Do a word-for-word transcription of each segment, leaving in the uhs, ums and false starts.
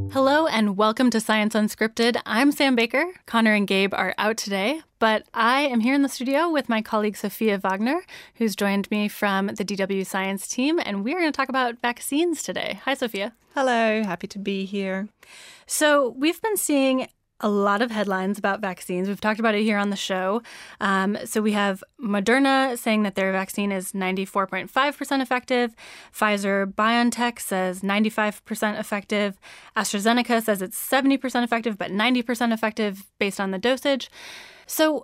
Hello and welcome to Science Unscripted. I'm Sam Baker. Connor and Gabe are out today, but I am here in the studio with my colleague Sophia Wagner, who's joined me from the D W Science team, and we are going to talk about vaccines today. Hi, Sophia. Hello, happy to be here. So we've been seeing a lot of headlines about vaccines. We've talked about it here on the show. Um, so we have Moderna saying that their vaccine is ninety-four point five percent effective. Pfizer-BioNTech says ninety-five percent effective. AstraZeneca says it's seventy percent effective, but ninety percent effective based on the dosage. So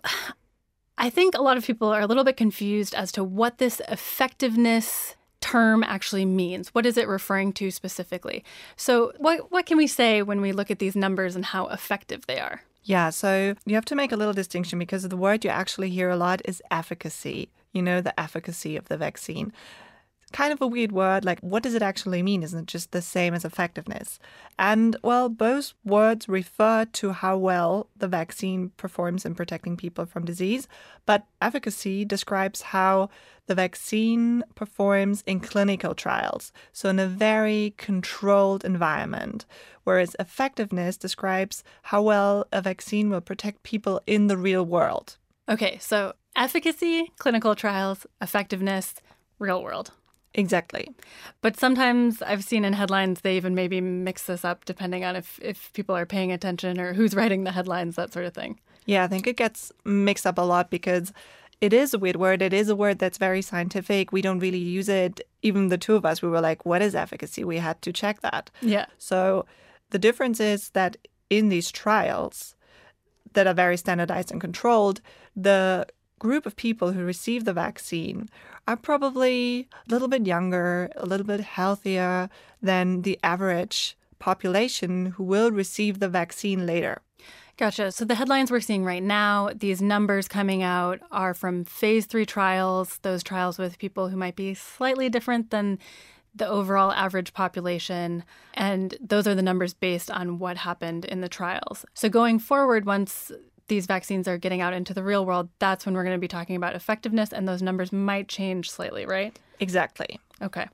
I think a lot of people are a little bit confused as to what this effectiveness term actually means. What is it referring to specifically? So what what can we say when we look at these numbers and how effective they are? Yeah, so you have to make a little distinction because the word you actually hear a lot is efficacy. You know, the efficacy of the vaccine. Kind of a weird word, like what does it actually mean? Isn't it just the same as effectiveness? And well, both words refer to how well the vaccine performs in protecting people from disease, but efficacy describes how the vaccine performs in clinical trials, so in a very controlled environment, whereas effectiveness describes how well a vaccine will protect people in the real world. Okay, so efficacy, clinical trials, effectiveness, real world. Exactly. But sometimes I've seen in headlines they even maybe mix this up depending on if, if people are paying attention or who's writing the headlines, that sort of thing. Yeah, I think it gets mixed up a lot because it is a weird word. It is a word that's very scientific. We don't really use it. Even the two of us, we were like, what is efficacy? We had to check that. Yeah. So the difference is that in these trials that are very standardized and controlled, the group of people who receive the vaccine are probably a little bit younger, a little bit healthier than the average population who will receive the vaccine later. Gotcha. So the headlines we're seeing right now, these numbers coming out are from phase three trials, those trials with people who might be slightly different than the overall average population. And those are the numbers based on what happened in the trials. So going forward, once these vaccines are getting out into the real world, that's when we're going to be talking about effectiveness, and those numbers might change slightly, right? Exactly. Okay.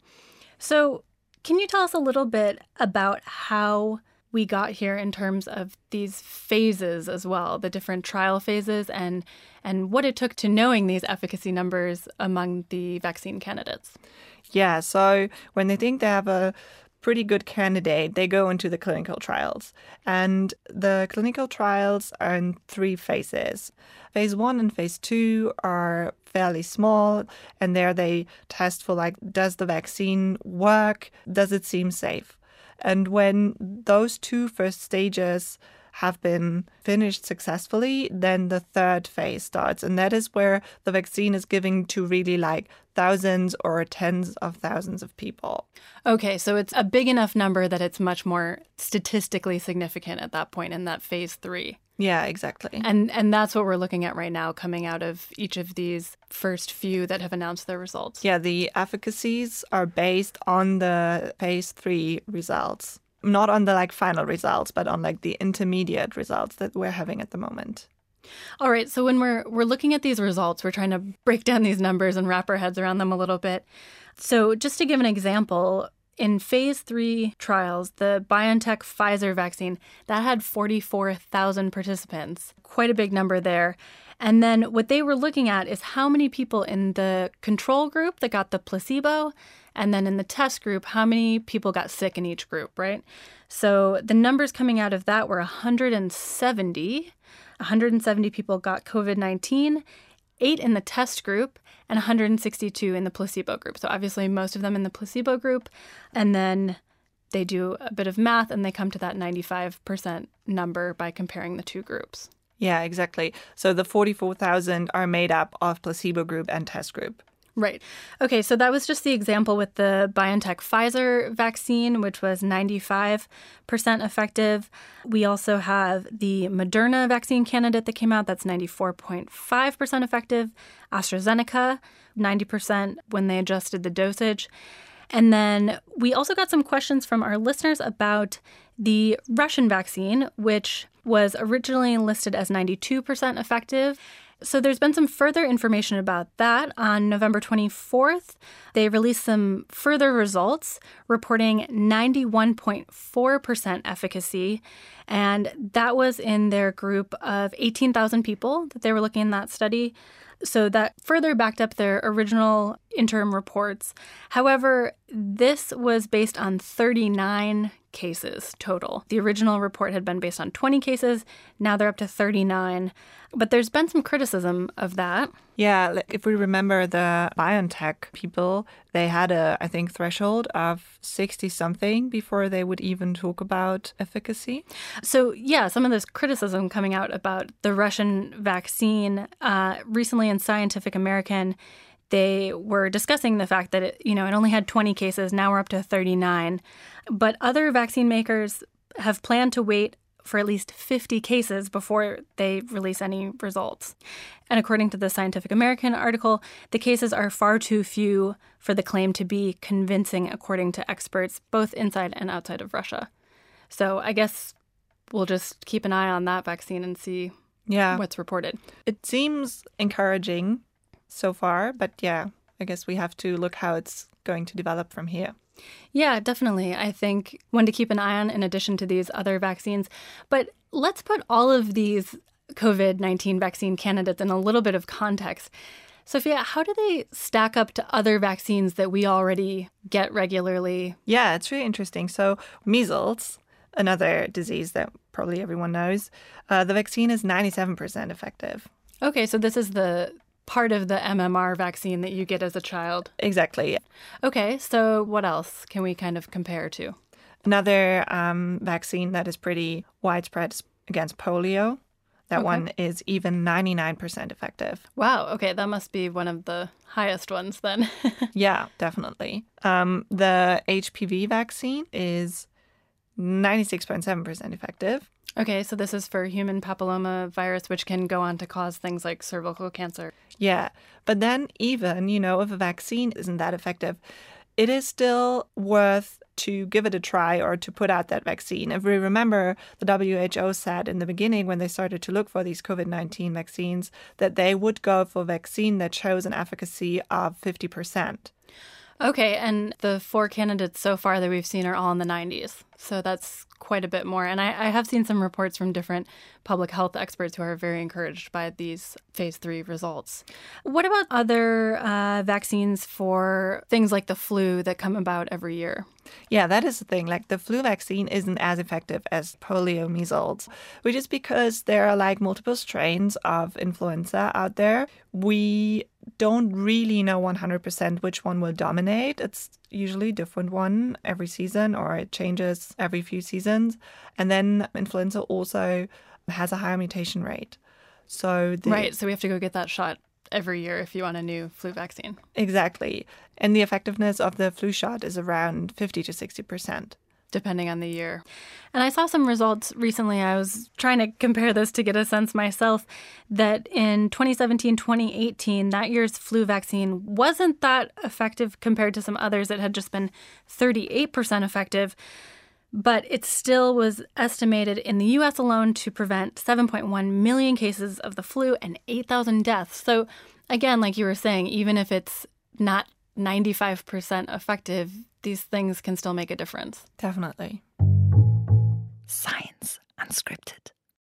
So can you tell us a little bit about how we got here in terms of these phases as well, the different trial phases, and and what it took to knowing these efficacy numbers among the vaccine candidates? Yeah, so when they think they have a pretty good candidate, they go into the clinical trials. And the clinical trials are in three phases. Phase one and phase two are fairly small, and there they test for, like, does the vaccine work? Does it seem safe? And when those two first stages have been finished successfully, then the third phase starts. And that is where the vaccine is given to really like thousands or tens of thousands of people. Okay, so it's a big enough number that it's much more statistically significant at that point in that phase three. Yeah, exactly. And and that's what we're looking at right now coming out of each of these first few that have announced their results. Yeah, the efficacies are based on the phase three results. Not on the like final results, but on like the intermediate results that we're having at the moment. All right. So when we're we're looking at these results, we're trying to break down these numbers and wrap our heads around them a little bit. So just to give an example, in phase three trials, the BioNTech Pfizer vaccine, that had forty-four thousand participants, quite a big number there. And then what they were looking at is how many people in the control group that got the placebo, and then in the test group, how many people got sick in each group, right? So the numbers coming out of that were one hundred seventy. one hundred seventy people got COVID nineteen, eight in the test group, and one hundred sixty-two in the placebo group. So obviously most of them in the placebo group. And then they do a bit of math and they come to that ninety-five percent number by comparing the two groups. Yeah, exactly. So the forty-four thousand are made up of placebo group and test group. Right. Okay, so that was just the example with the BioNTech Pfizer vaccine, which was ninety-five percent effective. We also have the Moderna vaccine candidate that came out. That's ninety-four point five percent effective. AstraZeneca, ninety percent when they adjusted the dosage. And then we also got some questions from our listeners about the Russian vaccine, which was originally listed as ninety-two percent effective. So there's been some further information about that. On November twenty-fourth, they released some further results reporting ninety-one point four percent efficacy. And that was in their group of eighteen thousand people that they were looking in that study. So that further backed up their original interim reports. However, this was based on thirty-nine cases total. The original report had been based on twenty cases. Now they're up to thirty-nine. But there's been some criticism of that. Yeah, if we remember the BioNTech people, they had a, I think, threshold of sixty-something before they would even talk about efficacy. So, yeah, some of this criticism coming out about the Russian vaccine. Uh, recently in Scientific American, they were discussing the fact that, it, you know, it only had twenty cases. Now we're up to thirty-nine. But other vaccine makers have planned to wait for at least fifty cases before they release any results. And according to the Scientific American article, the cases are far too few for the claim to be convincing, according to experts both inside and outside of Russia. So I guess we'll just keep an eye on that vaccine and see yeah. what's reported. It seems encouraging so far, but yeah, I guess we have to look how it's going to develop from here. Yeah, definitely. I think one to keep an eye on in addition to these other vaccines. But let's put all of these COVID nineteen vaccine candidates in a little bit of context. Sophia, how do they stack up to other vaccines that we already get regularly? Yeah, it's really interesting. So measles, another disease that probably everyone knows, uh, the vaccine is ninety-seven percent effective. Okay, so this is the part of the M M R vaccine that you get as a child. Exactly. Okay, so what else can we kind of compare to? Another um, vaccine that is pretty widespread is against polio. That okay. one is even ninety-nine percent effective. Wow, okay, that must be one of the highest ones then. Yeah, definitely. Um, the H P V vaccine is ninety-six point seven percent effective. Okay, so this is for human papilloma virus, which can go on to cause things like cervical cancer. Yeah, but then even, you know, if a vaccine isn't that effective, it is still worth to give it a try or to put out that vaccine. If we remember, the W H O said in the beginning when they started to look for these COVID nineteen vaccines that they would go for a vaccine that shows an efficacy of fifty percent. Okay, and the four candidates so far that we've seen are all in the nineties. So that's quite a bit more. And I, I have seen some reports from different public health experts who are very encouraged by these phase three results. What about other uh, vaccines for things like the flu that come about every year? Yeah, that is the thing. Like the flu vaccine isn't as effective as polio, measles, which is because there are like multiple strains of influenza out there. We don't really know one hundred percent which one will dominate. It's usually a different one every season, or it changes every few seasons. And then influenza also has a higher mutation rate. So the, Right, so we have to go get that shot every year if you want a new flu vaccine. Exactly. And the effectiveness of the flu shot is around fifty to sixty percent. Depending on the year. And I saw some results recently. I was trying to compare this to get a sense myself that in twenty seventeen, twenty eighteen, that year's flu vaccine wasn't that effective compared to some others that had just been thirty-eight percent effective. But it still was estimated in the U S alone to prevent seven point one million cases of the flu and eight thousand deaths. So again, like you were saying, even if it's not ninety-five percent effective, these things can still make a difference. Definitely. Science Unscripted.